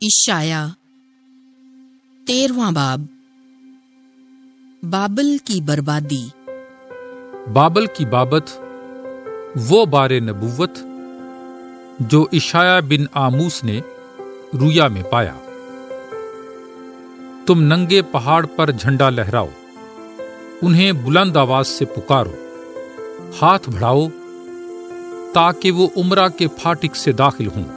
اشعیا 13واں باب بابل کی بربادی۔ بابل کی بابت وہ بار نبوت جو اشعیا بن آموس نے رویا میں پایا۔ تم ننگے پہاڑ پر جھنڈا لہراؤ، انہیں بلند آواز سے پکارو، ہاتھ بڑھاؤ تاکہ وہ عمرہ کے پھاٹک سے داخل ہوں۔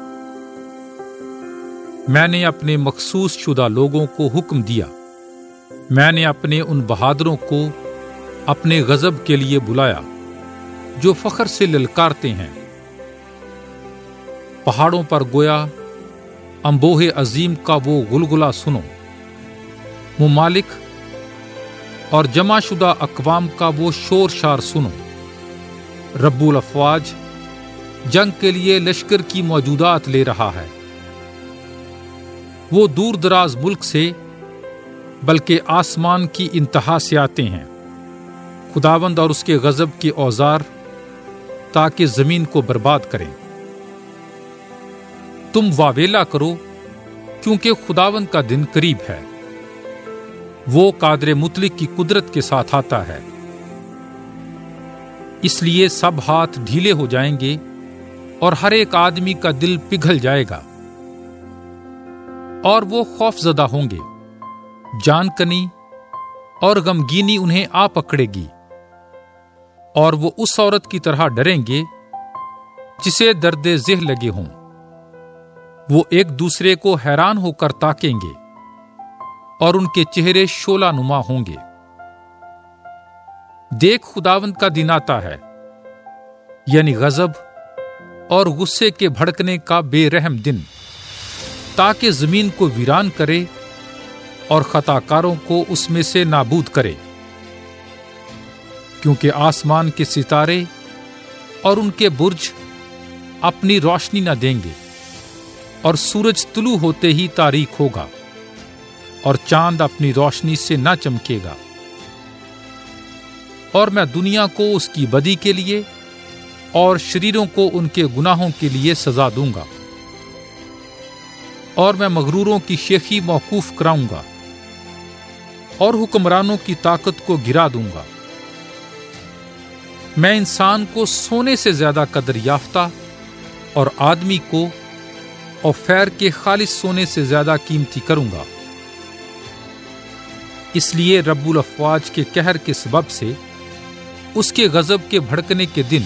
میں نے اپنے مخصوص شدہ لوگوں کو حکم دیا، میں نے اپنے ان بہادروں کو اپنے غضب کے لیے بلایا جو فخر سے للکارتے ہیں۔ پہاڑوں پر گویا انبوہ عظیم کا وہ غلغلہ سنو، ممالک اور جمع شدہ اقوام کا وہ شور شار سنو۔ رب الافواج جنگ کے لیے لشکر کی موجودات لے رہا ہے۔ وہ دور دراز ملک سے بلکہ آسمان کی انتہا سے آتے ہیں، خداوند اور اس کے غضب کے اوزار، تاکہ زمین کو برباد کریں۔ تم واویلا کرو کیونکہ خداوند کا دن قریب ہے، وہ قادر مطلق کی قدرت کے ساتھ آتا ہے۔ اس لیے سب ہاتھ ڈھیلے ہو جائیں گے اور ہر ایک آدمی کا دل پگھل جائے گا، اور وہ خوف زدہ ہوں گے۔ جان کنی اور غمگینی انہیں آ پکڑے گی، اور وہ اس عورت کی طرح ڈریں گے جسے درد ذہ لگے ہوں۔ وہ ایک دوسرے کو حیران ہو کر تاکیں گے، اور ان کے چہرے شعلہ نما ہوں گے۔ دیکھ، خداوند کا دن آتا ہے، یعنی غضب اور غصے کے بھڑکنے کا بے رحم دن، تاکہ زمین کو ویران کرے اور خطا کاروں کو اس میں سے نابود کرے۔ کیونکہ آسمان کے ستارے اور ان کے برج اپنی روشنی نہ دیں گے، اور سورج طلوع ہوتے ہی تاریک ہوگا، اور چاند اپنی روشنی سے نہ چمکے گا۔ اور میں دنیا کو اس کی بدی کے لیے اور شریروں کو ان کے گناہوں کے لیے سزا دوں گا، اور میں مغروروں کی شیخی موقوف کراؤں گا، اور حکمرانوں کی طاقت کو گرا دوں گا۔ میں انسان کو سونے سے زیادہ قدر یافتہ اور آدمی کو اوفیر کے خالص سونے سے زیادہ قیمتی کروں گا۔ اس لیے رب الافواج کے قہر کے سبب سے اس کے غضب کے بھڑکنے کے دن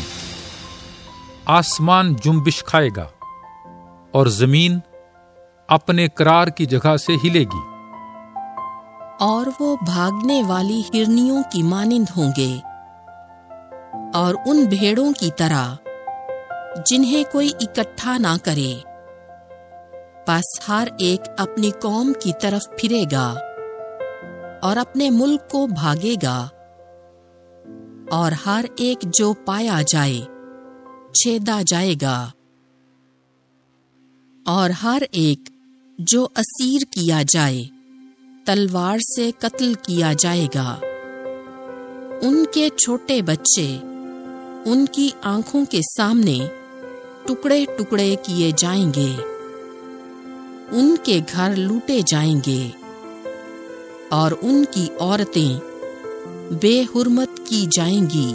آسمان جنبش کھائے گا، اور زمین اپنے قرار کی جگہ سے ہلے گی۔ اور وہ بھاگنے والی ہرنیوں کی مانند ہوں گے، اور ان بھیڑوں کی طرح جنہیں کوئی اکٹھا نہ کرے۔ پس ہر ایک اپنی قوم کی طرف پھرے گا اور اپنے ملک کو بھاگے گا، اور ہر ایک جو پایا جائے چھیدا جائے گا، اور ہر ایک جو اسیر کیا جائے تلوار سے قتل کیا جائے گا۔ ان کے چھوٹے بچے ان کی آنکھوں کے سامنے ٹکڑے ٹکڑے کیے جائیں گے، ان کے گھر لوٹے جائیں گے، اور ان کی عورتیں بے حرمت کی جائیں گی۔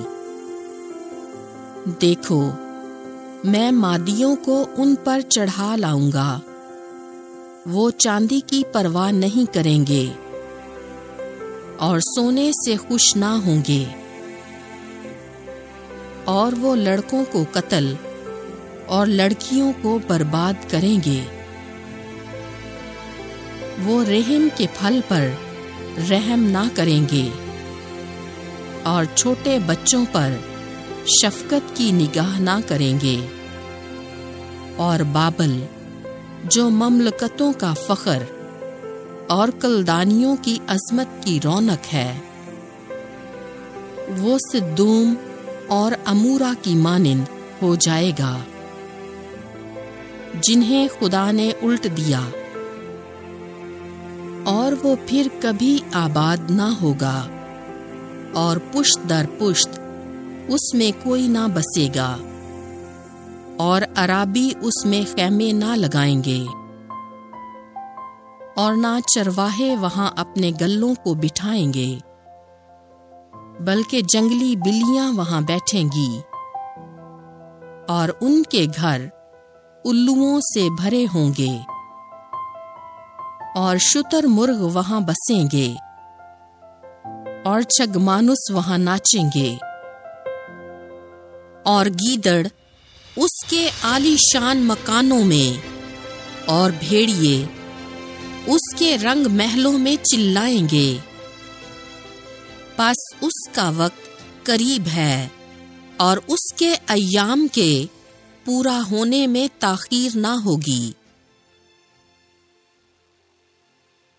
دیکھو، میں مادیوں کو ان پر چڑھا لاؤں گا، وہ چاندی کی پرواہ نہیں کریں گے، اور سونے سے خوش نہ ہوں گے، اور وہ لڑکوں کو قتل اور لڑکیوں کو برباد کریں گے۔ وہ رحم کے پھل پر رحم نہ کریں گے، اور چھوٹے بچوں پر شفقت کی نگاہ نہ کریں گے۔ اور بابل جو مملکتوں کا فخر اور کلدانیوں کی عظمت کی رونق ہے، وہ سدوم اور امورا کی مانند ہو جائے گا، جنہیں خدا نے الٹ دیا، اور وہ پھر کبھی آباد نہ ہوگا، اور پشت در پشت اس میں کوئی نہ بسے گا، اور عرابی اس میں خیمے نہ لگائیں گے۔ اور نہ چرواہے وہاں اپنے گلوں کو بٹھائیں گے، بلکہ جنگلی بلیاں وہاں بیٹھیں گی، اور ان کے گھر الوؤں سے بھرے ہوں گے، اور شتر مرغ وہاں بسیں گے، اور چگمانوس وہاں ناچیں گے، اور گیدڑ اس کے عالی شان مکانوں میں، اور بھیڑیے اس کے رنگ محلوں میں چلائیں گے۔ پس اس کا وقت قریب ہے، اور اس کے ایام کے پورا ہونے میں تاخیر نہ ہوگی۔